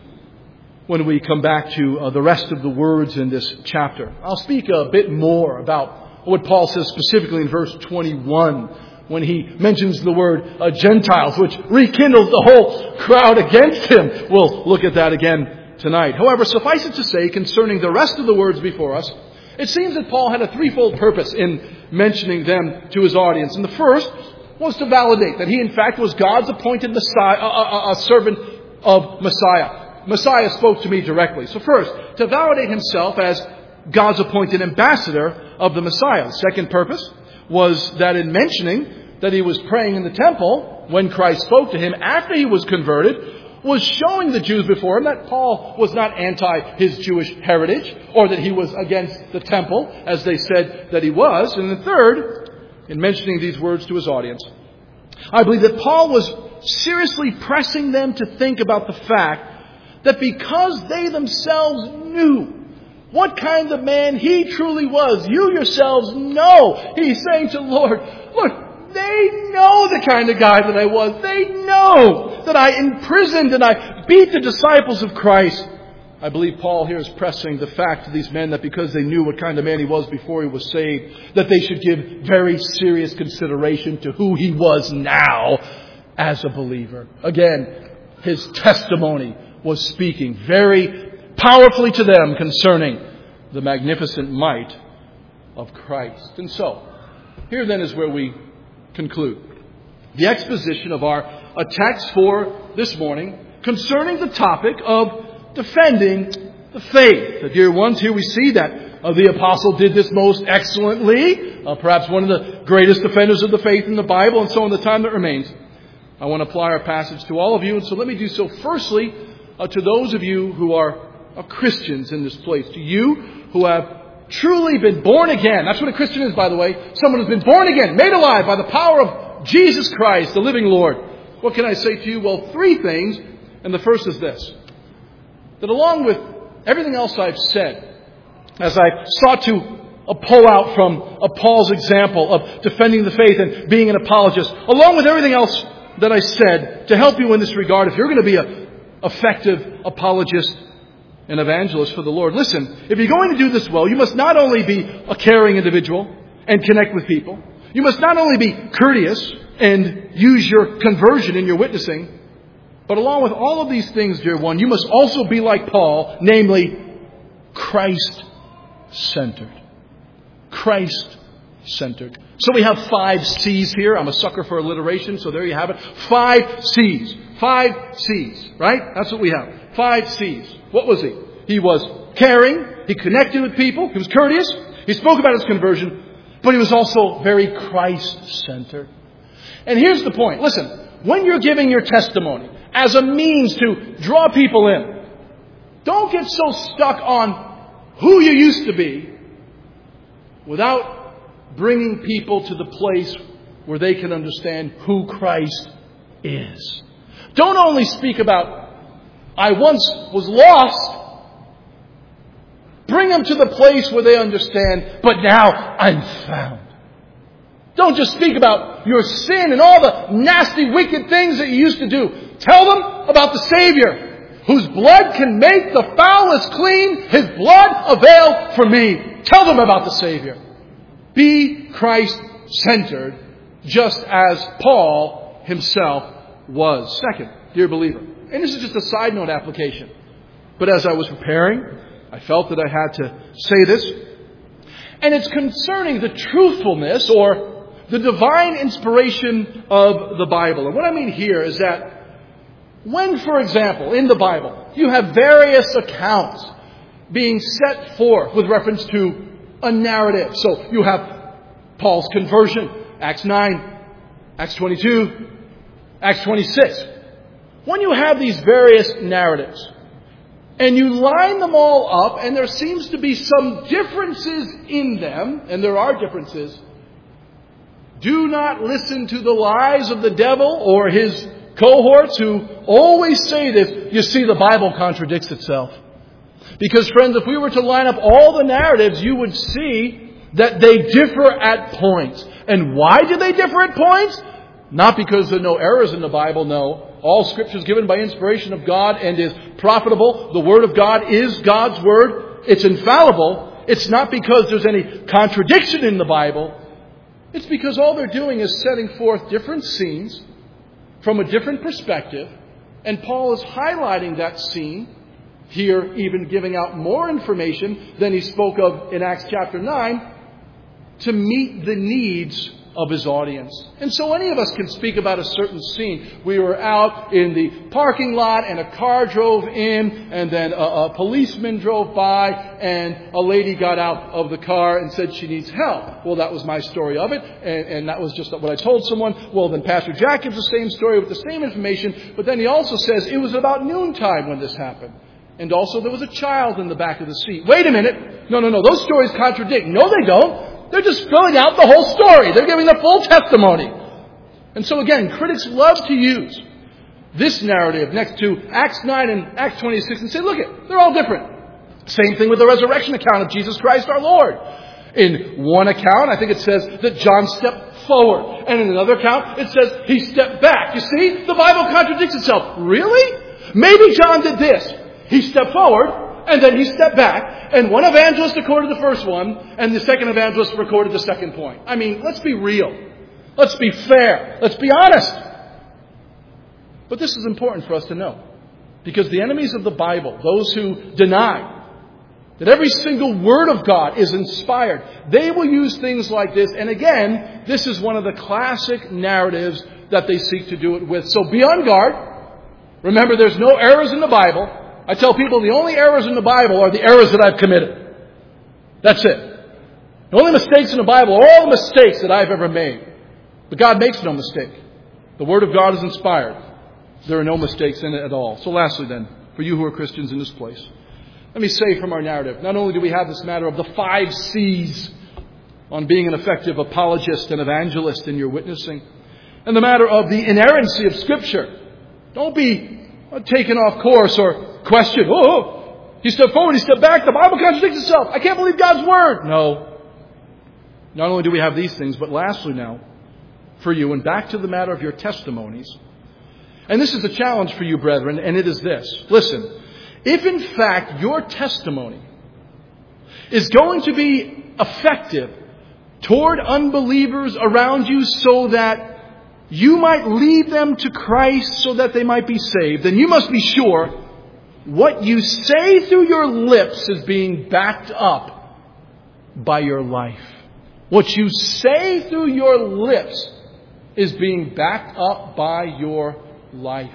when we come back to uh, the rest of the words in this chapter, I'll speak a bit more about what Paul says specifically in verse twenty-one, when he mentions the word uh, Gentiles, which rekindles the whole crowd against him. We'll look at that again tonight. However, suffice it to say, concerning the rest of the words before us, it seems that Paul had a threefold purpose in mentioning them to his audience. And the first was to validate that he, in fact, was God's appointed Messiah, a, a, a servant of Messiah. Messiah spoke to me directly. So first, to validate himself as God's appointed ambassador of the Messiah. The second purpose was that in mentioning that he was praying in the temple when Christ spoke to him after he was converted, was showing the Jews before him that Paul was not anti his Jewish heritage, or that he was against the temple, as they said that he was. And the third, in mentioning these words to his audience, I believe that Paul was seriously pressing them to think about the fact that because they themselves knew what kind of man he truly was, you yourselves know. He's saying to the Lord, look, they know the kind of guy that I was. They know that I imprisoned and I beat the disciples of Christ. I believe Paul here is pressing the fact to these men that because they knew what kind of man he was before he was saved, that they should give very serious consideration to who he was now as a believer. Again, his testimony was speaking very powerfully to them concerning the magnificent might of Christ. And so, here then is where we conclude the exposition of our a text for this morning concerning the topic of defending the faith. The dear ones, here we see that uh, the apostle did this most excellently, uh, perhaps one of the greatest defenders of the faith in the Bible. And so in the time that remains, I want to apply our passage to all of you. And so let me do so firstly uh, to those of you who are uh, Christians in this place, to you who have truly been born again. That's what a Christian is, by the way. Someone who's been born again, made alive by the power of Jesus Christ, the living Lord. What can I say to you? Well, three things. And the first is this. That along with everything else I've said, as I sought to a pull-out from a Paul's example of defending the faith and being an apologist, along with everything else that I said, to help you in this regard, if you're going to be an effective apologist and evangelist for the Lord. Listen, if you're going to do this well, you must not only be a caring individual and connect with people. You must not only be courteous and use your conversion in your witnessing, but along with all of these things, dear one, you must also be like Paul, namely Christ-centered. Christ-centered. So we have five C's here. I'm a sucker for alliteration, so there you have it. Five C's. Five C's, right? That's what we have. Five C's. What was he? He was caring. He connected with people. He was courteous. He spoke about his conversion. But he was also very Christ-centered. And here's the point. Listen, when you're giving your testimony as a means to draw people in, don't get so stuck on who you used to be without bringing people to the place where they can understand who Christ is. Don't only speak about, I once was lost. Bring them to the place where they understand, but now I'm found. Don't just speak about your sin and all the nasty, wicked things that you used to do. Tell them about the Savior, whose blood can make the foulest clean. His blood availed for me. Tell them about the Savior. Be Christ-centered, just as Paul himself was. Second, dear believer, and this is just a side note application, but as I was preparing, I felt that I had to say this. And it's concerning the truthfulness or the divine inspiration of the Bible. And what I mean here is that when, for example, in the Bible, you have various accounts being set forth with reference to a narrative. So you have Paul's conversion, Acts nine, Acts twenty-two, Acts twenty-six. When you have these various narratives, and you line them all up, and there seems to be some differences in them, and there are differences, do not listen to the lies of the devil or his cohorts who always say this. You see, the Bible contradicts itself. Because, friends, if we were to line up all the narratives, you would see that they differ at points. And why do they differ at points? Not because there are no errors in the Bible, no. All Scripture is given by inspiration of God and is profitable. The Word of God is God's Word. It's infallible. It's not because there's any contradiction in the Bible. It's because all they're doing is setting forth different scenes from a different perspective. And Paul is highlighting that scene here, even giving out more information than he spoke of in Acts chapter nine, to meet the needs of his audience. And so any of us can speak about a certain scene. We were out in the parking lot and a car drove in, and then a, a policeman drove by, and a lady got out of the car and said she needs help. Well, that was my story of it, and, and that was just what I told someone. Well, then Pastor Jack gives the same story with the same information, but then he also says it was about noontime when this happened. And also there was a child in the back of the seat. Wait a minute. No, no, no. Those stories contradict. No, they don't. They're just filling out the whole story. They're giving the full testimony. And so again, critics love to use this narrative next to Acts nine and Acts twenty-six and say, look it, they're all different. Same thing with the resurrection account of Jesus Christ our Lord. In one account, I think it says that John stepped forward. And in another account, it says he stepped back. You see, the Bible contradicts itself. Really? Maybe John did this. He stepped forward, and then he stepped back, and one evangelist recorded the first one, and the second evangelist recorded the second point. I mean, let's be real. Let's be fair. Let's be honest. But this is important for us to know, because the enemies of the Bible, those who deny that every single word of God is inspired, they will use things like this. And again, this is one of the classic narratives that they seek to do it with. So be on guard. Remember, there's no errors in the Bible. I tell people the only errors in the Bible are the errors that I've committed. That's it. The only mistakes in the Bible are all the mistakes that I've ever made. But God makes no mistake. The Word of God is inspired. There are no mistakes in it at all. So lastly then, for you who are Christians in this place, let me say from our narrative, not only do we have this matter of the five C's on being an effective apologist and evangelist in your witnessing, and the matter of the inerrancy of Scripture. Don't be taken off course or question, oh, he stepped forward, he stepped back, the Bible contradicts itself. I can't believe God's Word. No, Not only do we have these things, but lastly now, for you, and back to the matter of your testimonies. And this is a challenge for you, brethren, and it is this. Listen, if in fact your testimony is going to be effective toward unbelievers around you so that you might lead them to Christ so that they might be saved, then you must be sure what you say through your lips is being backed up by your life. What you say through your lips is being backed up by your life.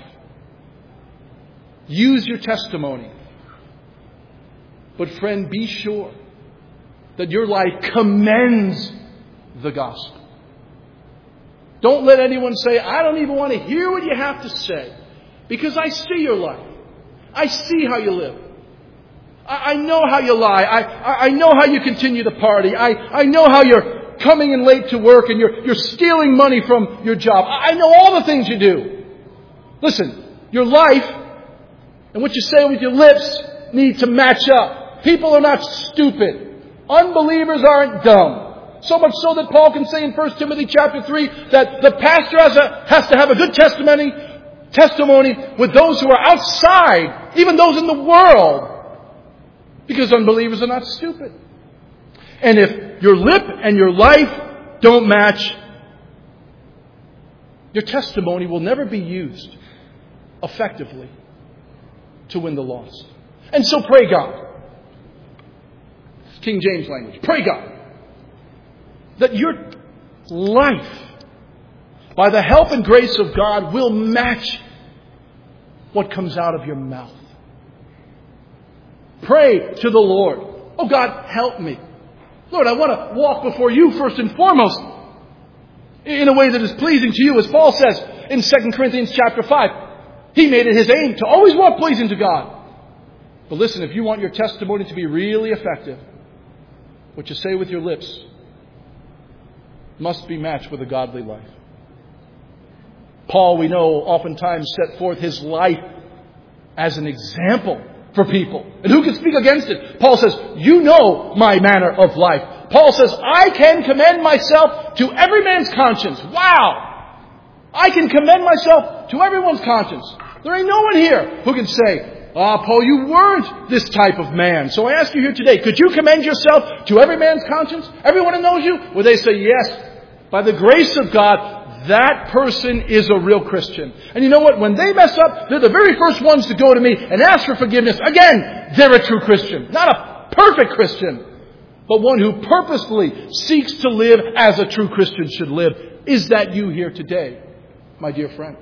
Use your testimony. But friend, be sure that your life commends the gospel. Don't let anyone say, I don't even want to hear what you have to say, because I see your life. I see how you live. I, I know how you lie. I, I, I know how you continue to party. I, I know how you're coming in late to work and you're, you're stealing money from your job. I, I know all the things you do. Listen, your life and what you say with your lips need to match up. People are not stupid. Unbelievers aren't dumb. So much so that Paul can say in First Timothy chapter three that the pastor has, a, has to have a good testimony, testimony with those who are outside, even those in the world, because unbelievers are not stupid. And if your lip and your life don't match, your testimony will never be used effectively to win the lost. And so pray God. King James language. Pray God that your life, by the help and grace of God, will match what comes out of your mouth. Pray to the Lord. Oh God, help me. Lord, I want to walk before you first and foremost in a way that is pleasing to you. As Paul says in Second Corinthians chapter five, he made it his aim to always walk pleasing to God. But listen, if you want your testimony to be really effective, what you say with your lips must be matched with a godly life. Paul, we know, oftentimes set forth his life as an example for people. And who can speak against it? Paul says, you know my manner of life. Paul says, I can commend myself to every man's conscience. Wow! I can commend myself to everyone's conscience. There ain't no one here who can say, Ah, Paul, you weren't this type of man. So I ask you here today, could you commend yourself to every man's conscience? Everyone who knows you? Will they say, yes, by the grace of God, that person is a real Christian. And you know what? When they mess up, they're the very first ones to go to me and ask for forgiveness. Again, they're a true Christian. Not a perfect Christian, but one who purposefully seeks to live as a true Christian should live. Is that you here today, my dear friend?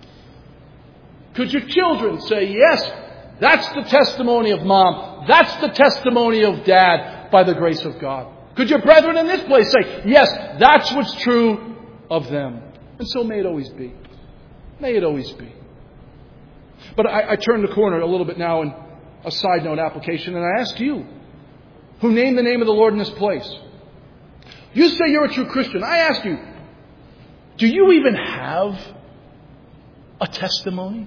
Could your children say, yes, that's the testimony of mom. That's the testimony of dad by the grace of God. Could your brethren in this place say, yes, that's what's true of them. And so may it always be. May it always be. But I, I turn the corner a little bit now in a side note application, and I ask you, who name the name of the Lord in this place. You say you're a true Christian. I ask you, do you even have a testimony?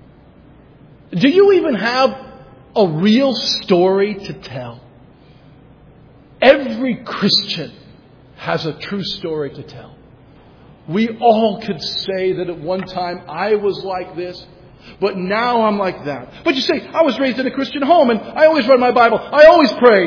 Do you even have a real story to tell? Every Christian has a true story to tell. We all could say that at one time I was like this, but now I'm like that. But you say, I was raised in a Christian home and I always read my Bible. I always prayed.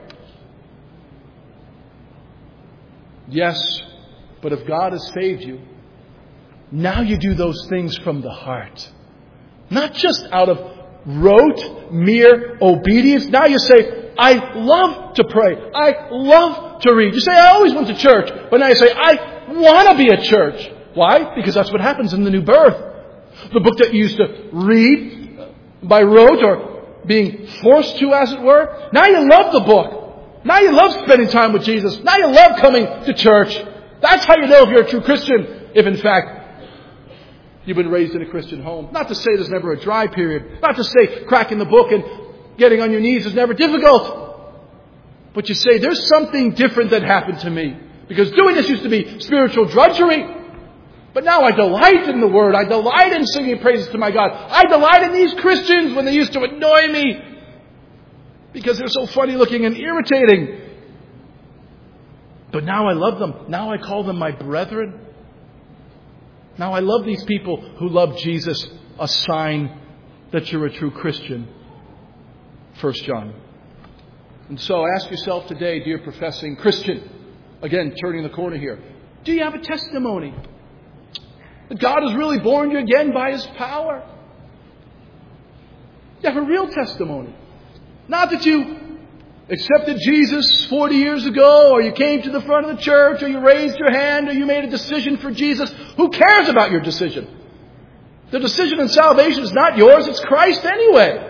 Yes, but if God has saved you, now you do those things from the heart. Not just out of rote, mere obedience. Now you say, I love to pray. I love to read. You say, I always went to church. But now you say, I want to be at church. Why? Because that's what happens in the new birth. The book that you used to read by rote or being forced to, as it were. Now you love the book. Now you love spending time with Jesus. Now you love coming to church. That's how you know if you're a true Christian. If in fact you've been raised in a Christian home. Not to say there's never a dry period. Not to say cracking the book and getting on your knees is never difficult. But you say, there's something different that happened to me. Because doing this used to be spiritual drudgery. But now I delight in the Word. I delight in singing praises to my God. I delight in these Christians when they used to annoy me. Because they're so funny looking and irritating. But now I love them. Now I call them my brethren. Now I love these people who love Jesus, a sign that you're a true Christian. First John. And so ask yourself today, dear professing Christian, again, turning the corner here, do you have a testimony that God has really born you again by His power? You have a real testimony. Not that you accepted Jesus forty years ago, or you came to the front of the church, or you raised your hand, or you made a decision for Jesus. Who cares about your decision? The decision in salvation is not yours, it's Christ anyway.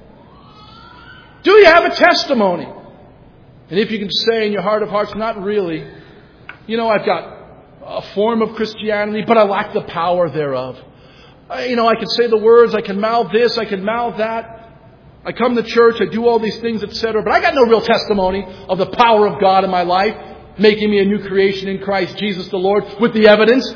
Do you have a testimony? And if you can say in your heart of hearts, not really. You know, I've got a form of Christianity, but I lack the power thereof. I, you know, I can say the words, I can mouth this, I can mouth that. I come to church, I do all these things, et cetera. But I got no real testimony of the power of God in my life, making me a new creation in Christ Jesus the Lord, with the evidence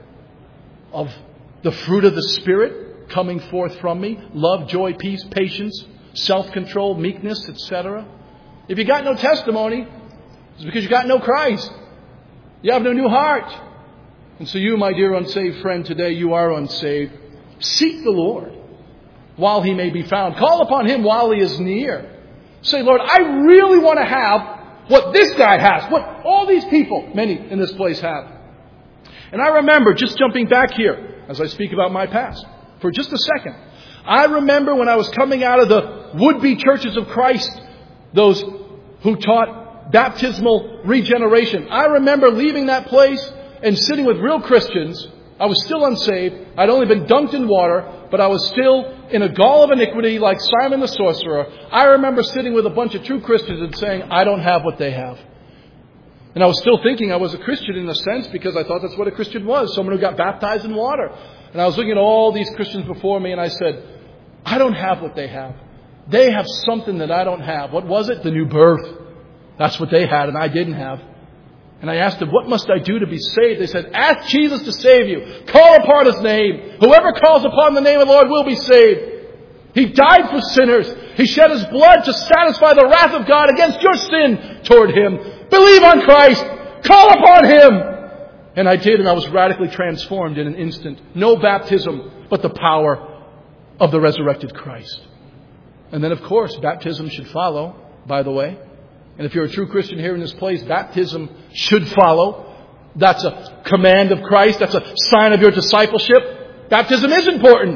of the fruit of the Spirit coming forth from me. Love, joy, peace, patience, self-control, meekness, et cetera. If you got no testimony, it's because you got no Christ. You have no new heart. And so you, my dear unsaved friend, today you are unsaved. Seek the Lord while He may be found. Call upon Him while He is near. Say, Lord, I really want to have what this guy has, what all these people, many in this place have. And I remember, just jumping back here as I speak about my past for just a second, I remember when I was coming out of the would-be churches of Christ, those who taught baptismal regeneration. I remember leaving that place and sitting with real Christians. I was still unsaved. I'd only been dunked in water, but I was still in a gall of iniquity like Simon the sorcerer. I remember sitting with a bunch of true Christians and saying, I don't have what they have. And I was still thinking I was a Christian in a sense, because I thought that's what a Christian was, someone who got baptized in water. And I was looking at all these Christians before me and I said, I don't have what they have. They have something that I don't have. What was it? The new birth. That's what they had and I didn't have. And I asked them, what must I do to be saved? They said, ask Jesus to save you. Call upon His name. Whoever calls upon the name of the Lord will be saved. He died for sinners. He shed His blood to satisfy the wrath of God against your sin toward Him. Believe on Christ. Call upon Him. And I did, and I was radically transformed in an instant. No baptism, but the power of the resurrected Christ. And then, of course, baptism should follow, by the way. And if you're a true Christian here in this place, baptism should follow. That's a command of Christ. That's a sign of your discipleship. Baptism is important.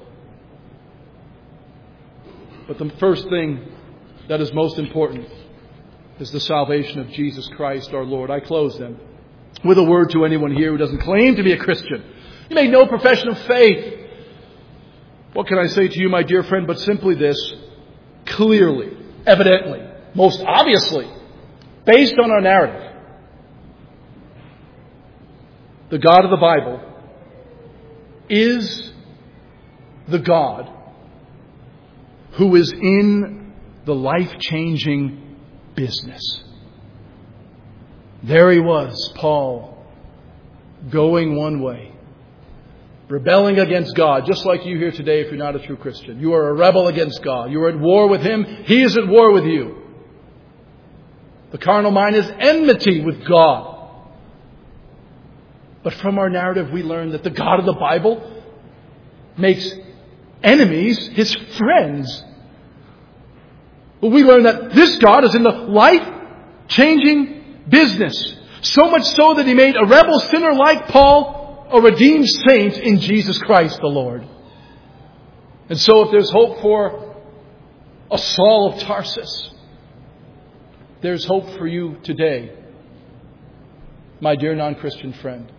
But the first thing that is most important is the salvation of Jesus Christ our Lord. I close then with a word to anyone here who doesn't claim to be a Christian. You make no profession of faith. What can I say to you, my dear friend, but simply this: clearly, evidently, most obviously, based on our narrative, the God of the Bible is the God who is in the life-changing business. There he was, Paul, going one way, rebelling against God, just like you here today if you're not a true Christian. You are a rebel against God. You are at war with Him. He is at war with you. The carnal mind is enmity with God. But from our narrative we learn that the God of the Bible makes enemies His friends. But we learn that this God is in the life-changing business. So much so that He made a rebel sinner like Paul a redeemed saint in Jesus Christ the Lord. And so if there's hope for a Saul of Tarsus, there's hope for you today, my dear non-Christian friend.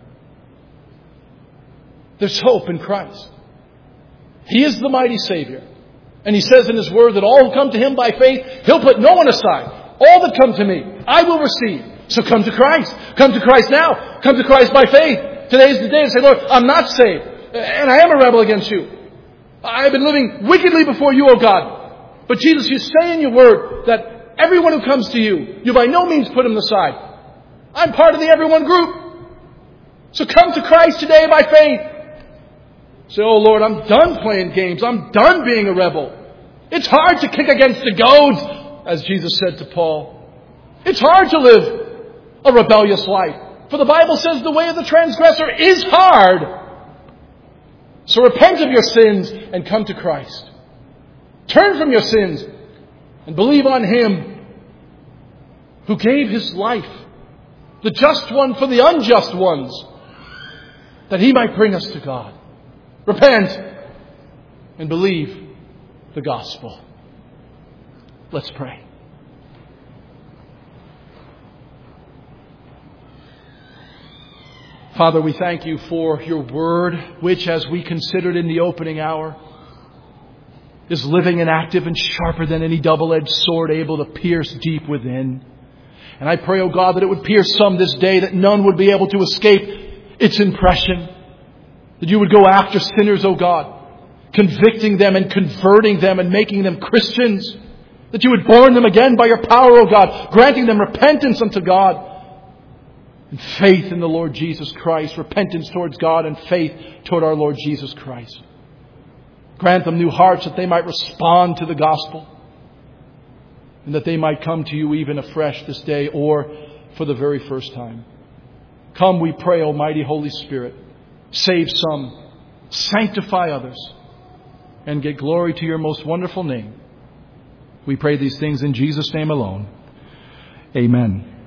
There's hope in Christ. He is the mighty Savior. And He says in His Word that all who come to Him by faith, He'll put no one aside. All that come to me, I will receive. So come to Christ. Come to Christ now. Come to Christ by faith. Today is the day to say, Lord, I'm not saved. And I am a rebel against you. I've been living wickedly before you, O God. But Jesus, you say in your Word that everyone who comes to you, you by no means put him aside. I'm part of the everyone group. So come to Christ today by faith. Say, oh Lord, I'm done playing games. I'm done being a rebel. It's hard to kick against the goads, as Jesus said to Paul. It's hard to live a rebellious life. For the Bible says the way of the transgressor is hard. So repent of your sins and come to Christ. Turn from your sins and believe on Him who gave His life, the just one for the unjust ones, that He might bring us to God. Repent and believe the gospel. Let's pray. Father, we thank You for Your word, which, as we considered in the opening hour, is living and active and sharper than any double-edged sword, able to pierce deep within. And I pray, O God, that it would pierce some this day, that none would be able to escape its impression. That You would go after sinners, O God, convicting them and converting them and making them Christians. That You would born them again by Your power, O God, granting them repentance unto God and faith in the Lord Jesus Christ, repentance towards God and faith toward our Lord Jesus Christ. Grant them new hearts that they might respond to the gospel and that they might come to You even afresh this day or for the very first time. Come, we pray, Almighty Holy Spirit. Save some, sanctify others, and get glory to Your most wonderful name. We pray these things in Jesus' name alone. Amen.